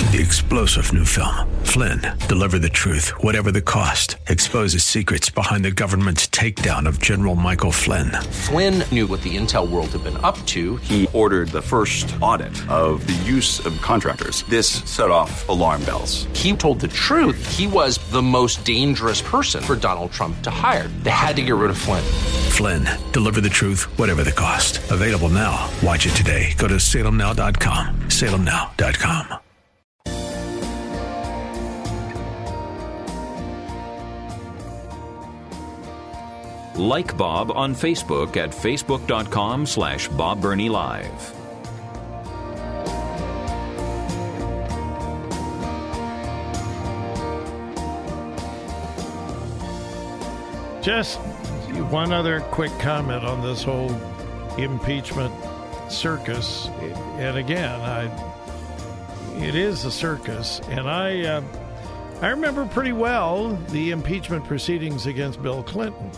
The explosive new film, Flynn, deliver the truth, whatever the cost, exposes secrets behind the government's takedown of General Michael Flynn. Flynn knew what the intel world had been up to. He ordered the first audit of the use of contractors. This set off alarm bells. He told the truth. He was the most dangerous person for Donald Trump to hire. They had to get rid of Flynn. Flynn, deliver the truth, whatever the cost. Available now. Watch it today. Go to salemnow.com. salemnow.com. Like Bob on Facebook at facebook.com/Bob Burney Live. Just one other quick comment on this whole impeachment circus. And again, it is a circus. And I remember pretty well the impeachment proceedings against Bill Clinton.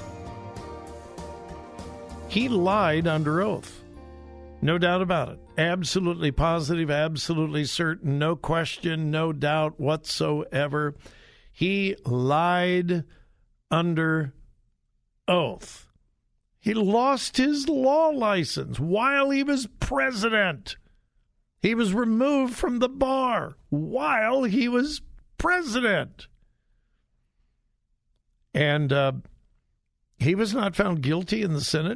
He lied under oath. No doubt about it. Absolutely positive, absolutely certain, no question, no doubt whatsoever. He lied under oath. He lost his law license while he was president. He was removed from the bar while he was president. And he was not found guilty in the Senate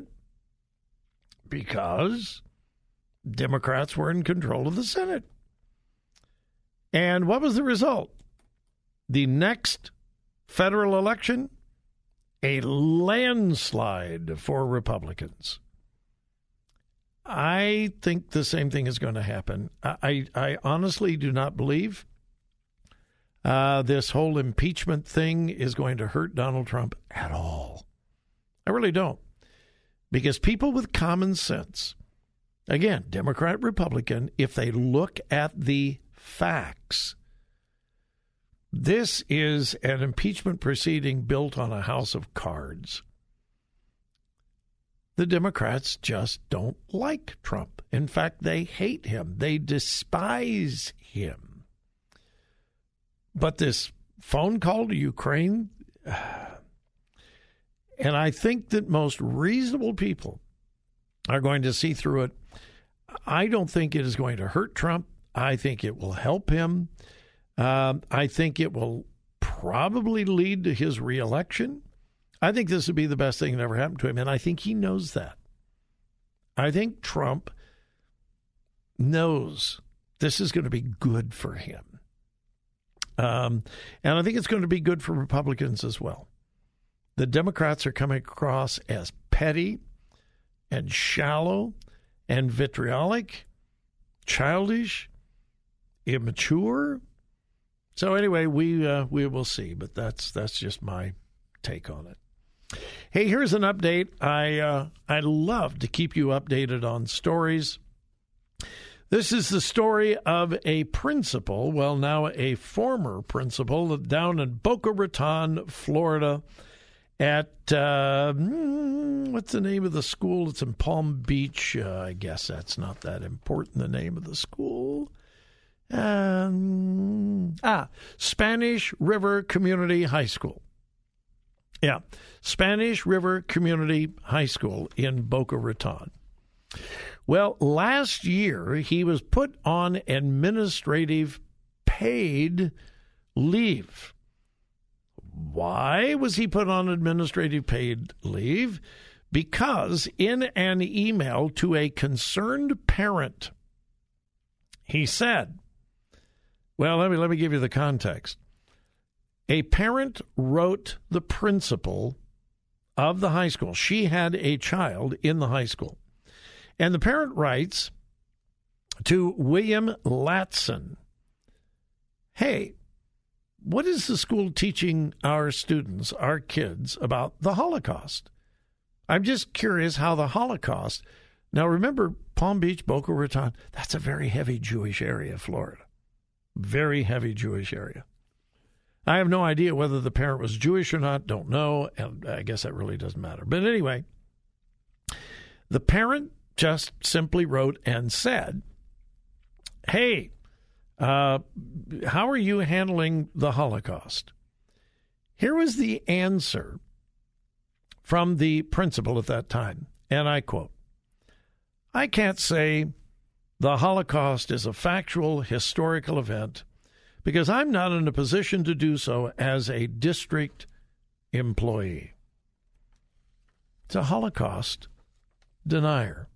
because Democrats were in control of the Senate. And what was the result? The next federal election, a landslide for Republicans. I think the same thing is going to happen. I honestly do not believe this whole impeachment thing is going to hurt Donald Trump at all. I really don't. Because people with common sense, again, Democrat, Republican, if they look at the facts, this is an impeachment proceeding built on a house of cards. The Democrats just don't like Trump. In fact, they hate him. They despise him. But this phone call to Ukraine, and I think that most reasonable people are going to see through it. I don't think it is going to hurt Trump. I think it will help him. I think it will probably lead to his reelection. I think this would be the best thing that ever happened to him, and I think he knows that. I think Trump knows this is going to be good for him. And I think it's going to be good for Republicans as well. The Democrats are coming across as petty and shallow and vitriolic, childish, immature. So anyway, we will see, but that's just my take on it. Hey, here's an update. I love to keep you updated on stories. This is the story of a principal, well, now a former principal down in Boca Raton, Florida, at, what's the name of the school? It's in Palm Beach. I guess that's not that important, the name of the school. Spanish River Community High School. Yeah, Spanish River Community High School in Boca Raton. Well, last year he was put on administrative paid leave. Why was he put on administrative paid leave? Because in an email to a concerned parent, he said, well, let me give you the context. A parent wrote the principal of the high school. She had a child in the high school. And the parent writes to William Latson, hey, what is the school teaching our students, our kids, about the Holocaust? I'm just curious how the Holocaust. Now, remember, Palm Beach, Boca Raton, that's a very heavy Jewish area, Florida. Very heavy Jewish area. I have no idea whether the parent was Jewish or not, don't know, and I guess that really doesn't matter. But anyway, the parent just simply wrote and said, hey, how are you handling the Holocaust? Here was the answer from the principal at that time, and I quote, "I can't say the Holocaust is a factual, historical event because I'm not in a position to do so as a district employee." It's a Holocaust denier.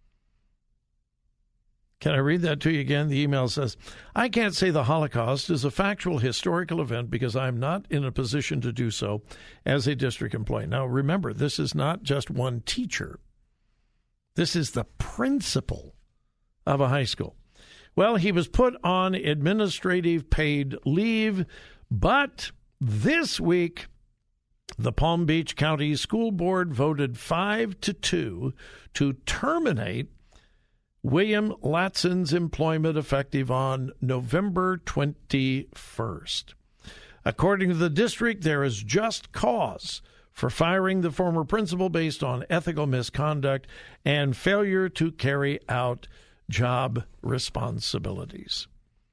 Can I read that to you again? The email says, "I can't say the Holocaust is a factual, historical event because I'm not in a position to do so as a district employee." Now, remember, this is not just one teacher. This is the principal of a high school. Well, he was put on administrative paid leave, but this week, the Palm Beach County School Board voted 5-2 to terminate William Latson's employment effective on November 21st. According to the district, there is just cause for firing the former principal based on ethical misconduct and failure to carry out job responsibilities.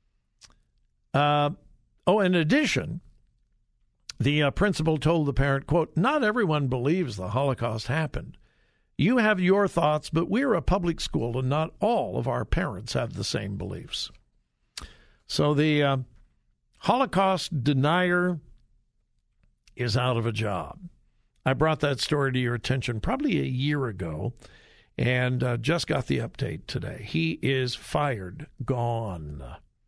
In addition, the principal told the parent, quote, "Not everyone believes the Holocaust happened. You have your thoughts, but we're a public school and not all of our parents have the same beliefs." So the Holocaust denier is out of a job. I brought that story to your attention probably a year ago and just got the update today. He is fired, gone.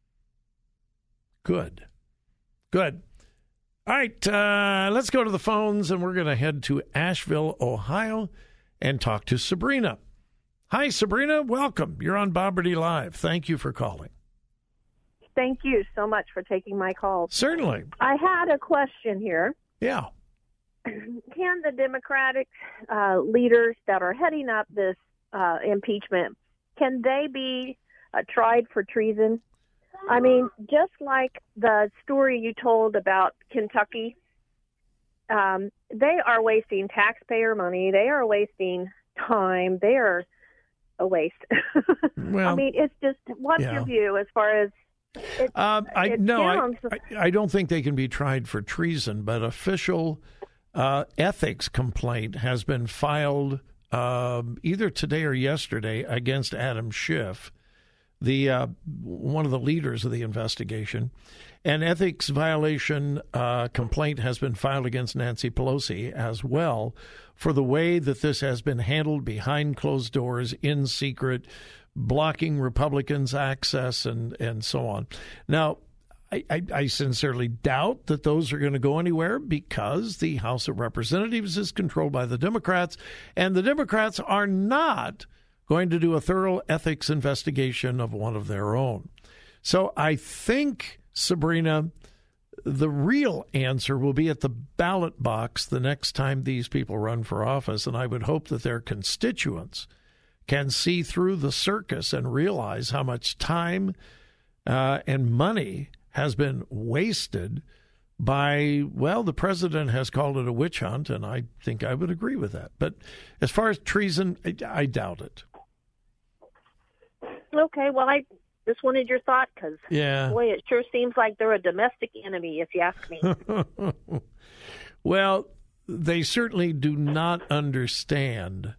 Good. All right, let's go to the phones, and we're going to head to Asheville, Ohio, and talk to Sabrina. Hi, Sabrina. Welcome. You're on Bob Burney Live. Thank you for calling. Thank you so much for taking my call. Certainly. I had a question here. Yeah. Can the Democratic leaders that are heading up this impeachment, can they be tried for treason? I mean, just like the story you told about Kentucky, they are wasting taxpayer money. They are wasting time. They are a waste. Well, I mean, it's just, what's your view as far as I don't think they can be tried for treason, but official ethics complaint has been filed either today or yesterday against Adam Schiff, the one of the leaders of the investigation. An ethics violation complaint has been filed against Nancy Pelosi as well for the way that this has been handled behind closed doors, in secret, blocking Republicans' access and so on. Now, I sincerely doubt that those are going to go anywhere because the House of Representatives is controlled by the Democrats, and the Democrats are not going to do a thorough ethics investigation of one of their own. So I think, Sabrina, the real answer will be at the ballot box the next time these people run for office, and I would hope that their constituents can see through the circus and realize how much time and money has been wasted by, well, the president has called it a witch hunt, and I think I would agree with that. But as far as treason, I doubt it. Okay, well, I just wanted your thought because, boy, it sure seems like they're a domestic enemy, if you ask me. Well, they certainly do not understand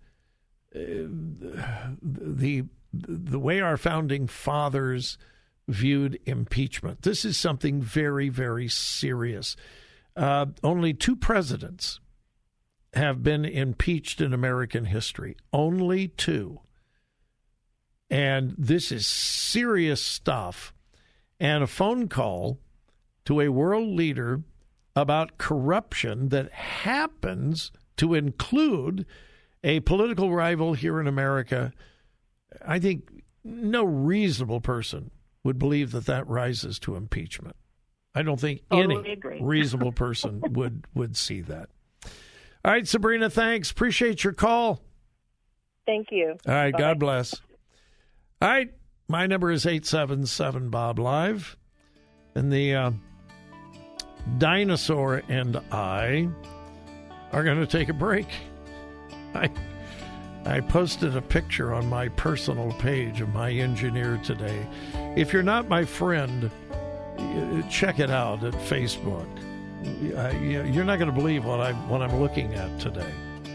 the way our founding fathers viewed impeachment. This is something very, very serious. Only 2 presidents have been impeached in American history. Only 2. And this is serious stuff. And a phone call to a world leader about corruption that happens to include a political rival here in America. I think no reasonable person would believe that that rises to impeachment. I don't think any reasonable person would see that. All right, Sabrina, thanks. Appreciate your call. Thank you. All right, Bye. God bless. All right, my number is 877-BOB-LIVE. And the dinosaur and I are going to take a break. I posted a picture on my personal page of my engineer today. If you're not my friend, check it out at Facebook. You're not going to believe what I'm looking at today.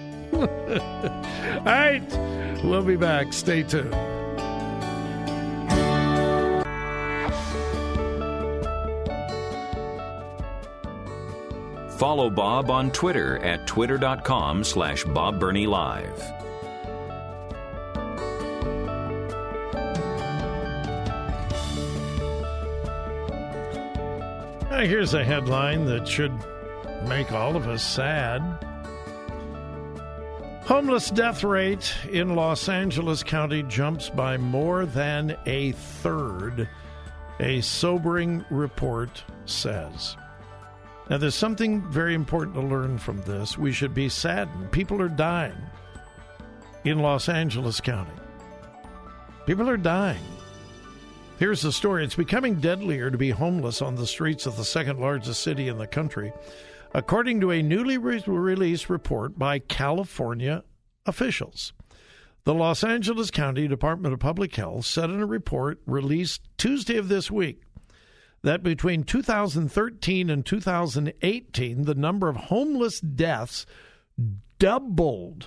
All right, we'll be back. Stay tuned. Follow Bob on Twitter at twitter.com/BobBernieLive. Here's a headline that should make all of us sad. Homeless death rate in Los Angeles County jumps by more than a third, a sobering report says. Now, there's something very important to learn from this. We should be saddened. People are dying in Los Angeles County. People are dying. Here's the story. It's becoming deadlier to be homeless on the streets of the second largest city in the country, according to a newly released report by California officials. The Los Angeles County Department of Public Health said in a report released Tuesday of this week that between 2013 and 2018, the number of homeless deaths doubled.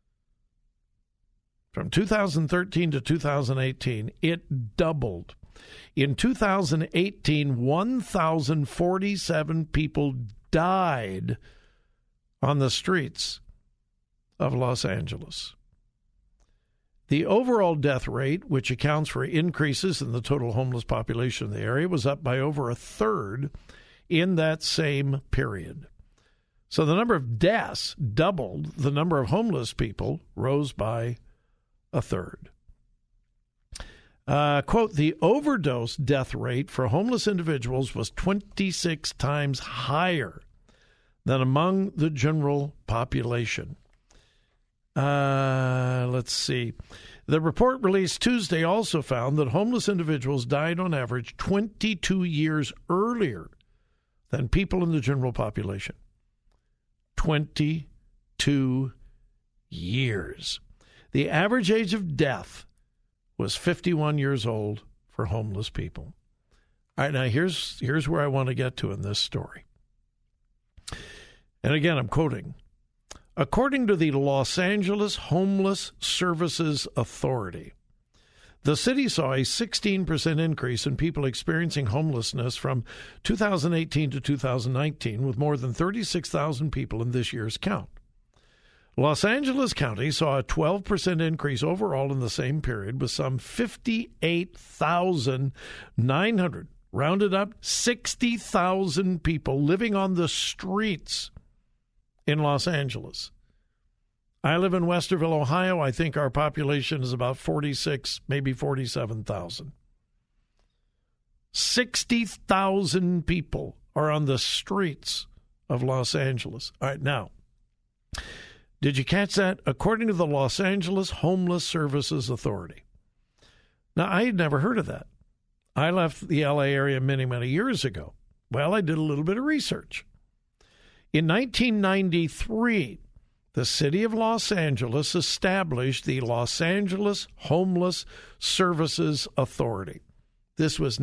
From 2013 to 2018, it doubled. In 2018, 1,047 people died on the streets of Los Angeles. The overall death rate, which accounts for increases in the total homeless population in the area, was up by over a third in that same period. So the number of deaths doubled. The number of homeless people rose by a third. Quote, the overdose death rate for homeless individuals was 26 times higher than among the general population. Let's see. The report released Tuesday also found that homeless individuals died on average 22 years earlier than people in the general population. 22 years. The average age of death was 51 years old for homeless people. All right, now here's where I want to get to in this story. And again, I'm quoting. According to the Los Angeles Homeless Services Authority, the city saw a 16% increase in people experiencing homelessness from 2018 to 2019, with more than 36,000 people in this year's count. Los Angeles County saw a 12% increase overall in the same period, with some 58,900, rounded up 60,000 people living on the streets in Los Angeles. I live in Westerville, Ohio. I think our population is about 46, maybe 47,000. 60,000 people are on the streets of Los Angeles. All right, now, did you catch that? According to the Los Angeles Homeless Services Authority. Now, I had never heard of that. I left the L.A. area many, many years ago. Well, I did a little bit of research. In 1993, the city of Los Angeles established the Los Angeles Homeless Services Authority. This was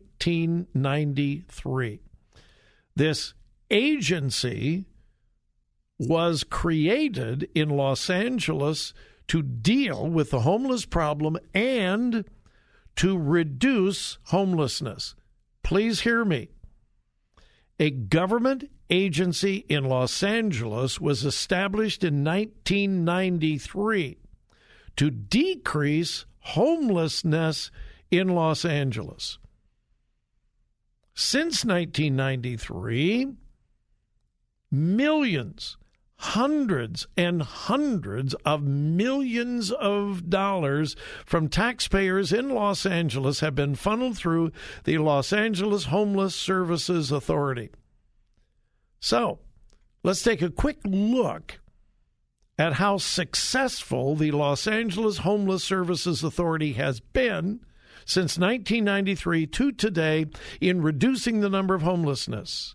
1993. This agency was created in Los Angeles to deal with the homeless problem and to reduce homelessness. Please hear me. A government agency in Los Angeles was established in 1993 to decrease homelessness in Los Angeles. Since 1993, millions, hundreds and hundreds of millions of dollars from taxpayers in Los Angeles have been funneled through the Los Angeles Homeless Services Authority. So, let's take a quick look at how successful the Los Angeles Homeless Services Authority has been since 1993 to today in reducing the number of homelessness.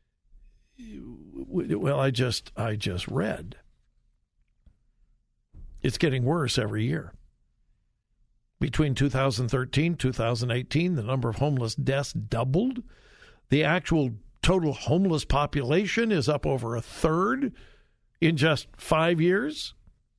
Well, I just read. It's getting worse every year. Between 2013 and 2018, the number of homeless deaths doubled. The actual total homeless population is up over a third in just 5 years.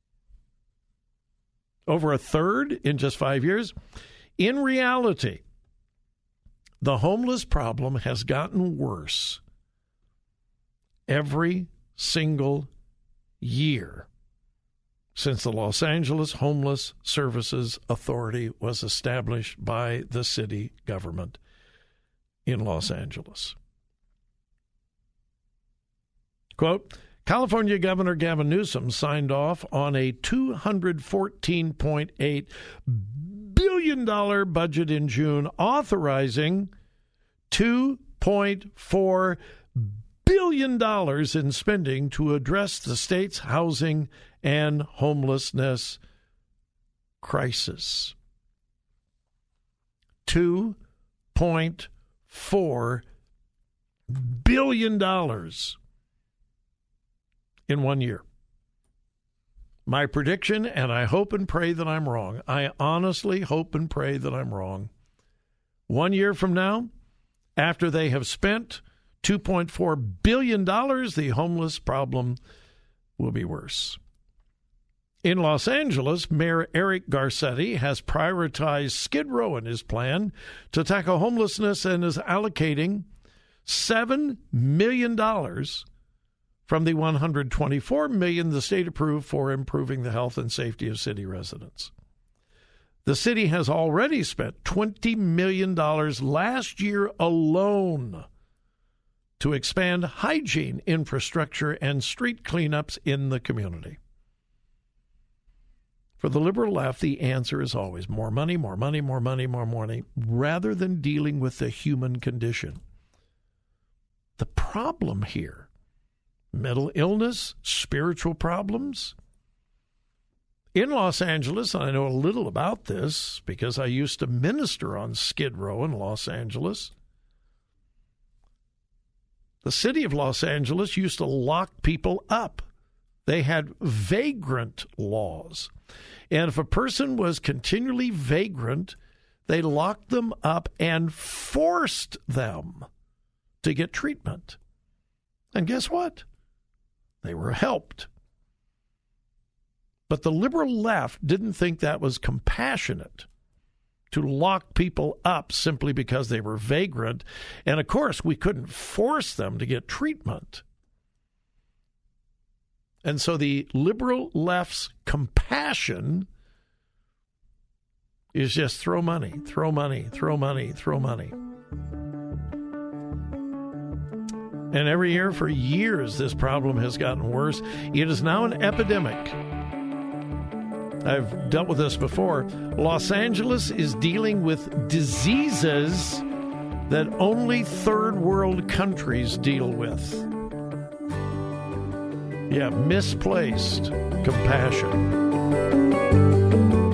Over a third in just 5 years. In reality, the homeless problem has gotten worse every single year since the Los Angeles Homeless Services Authority was established by the city government in Los Angeles. Quote, California Governor Gavin Newsom signed off on a $214.8 billion budget in June, authorizing $2.4 billion in spending to address the state's housing and homelessness crisis. $2.4 billion in 1 year. My prediction, and I hope and pray that I'm wrong. I honestly hope and pray that I'm wrong. 1 year from now, after they have spent $2.4 billion, the homeless problem will be worse. In Los Angeles, Mayor Eric Garcetti has prioritized Skid Row in his plan to tackle homelessness and is allocating $7 million from the $124 million the state approved for improving the health and safety of city residents. The city has already spent $20 million last year alone to expand hygiene infrastructure and street cleanups in the community. For the liberal left, the answer is always more money, more money, more money, more money, rather than dealing with the human condition. The problem here, mental illness, spiritual problems. In Los Angeles, and I know a little about this because I used to minister on Skid Row in Los Angeles. The city of Los Angeles used to lock people up. They had vagrant laws. And if a person was continually vagrant, they locked them up and forced them to get treatment. And guess what? They were helped. But the liberal left didn't think that was compassionate to lock people up simply because they were vagrant. And, of course, we couldn't force them to get treatment. And so the liberal left's compassion is just throw money, throw money, throw money, throw money. And every year for years, this problem has gotten worse. It is now an epidemic. I've dealt with this before. Los Angeles is dealing with diseases that only third world countries deal with. Yeah, misplaced compassion.